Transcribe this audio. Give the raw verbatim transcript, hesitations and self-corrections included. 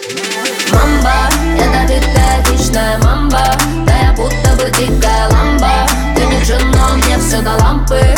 Мамба, ядовитая хищная мамба, да я будто бы дикая ламба. Ты не джин, но мне все до лампы.